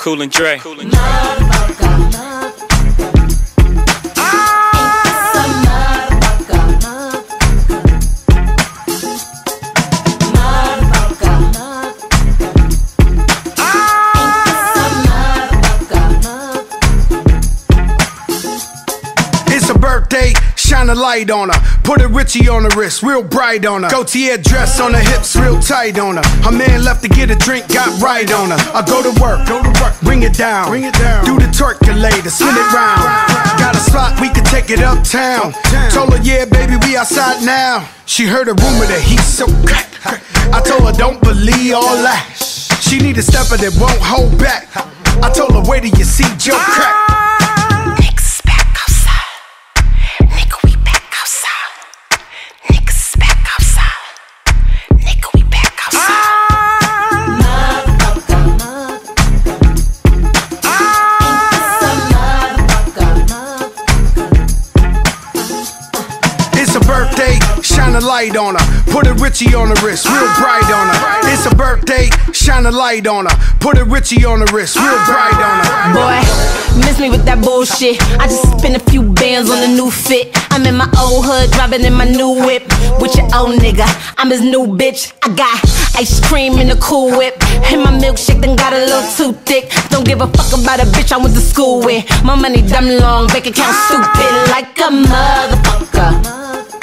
Cool and Dre. It's a birthday, shine a light on her. Put a Richie on the wrist, real bright on her. Gaultier dress on her hips, real tight on her. Her man left to get a drink, got right on her. I go to work, bring it down. Do the twerkulator, spin it round. Got a spot, we can take it uptown. Told her, yeah, baby, we outside now. She heard a rumor that he's so crack. I told her, don't believe all that. She need a stepper that won't hold back. I told her, wait till you see Joe crack. Birthday, shine a light on her. Put a Richie on the wrist, real bright on her. It's a birthday, shine a light on her. Put a Richie on the wrist, real bright on her. Boy, miss me with that bullshit. I just spent a few bands on a new fit. I'm in my old hood, driving in my new whip. With your old nigga, I'm his new bitch. I got ice cream in the Cool Whip. And my milkshake done got a little too thick. Don't give a fuck about a bitch I went to school with. My money dumb long, bank account stupid like a motherfucker.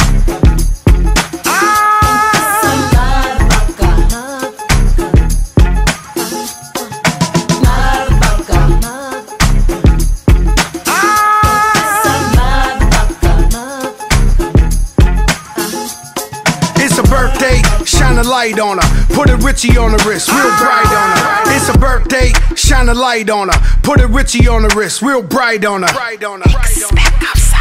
It's a birthday, shine a light on her. Put a Richie on the wrist, real bright on her. It's a birthday, shine a light on her. Put a Richie on the wrist, real bright on her. Expect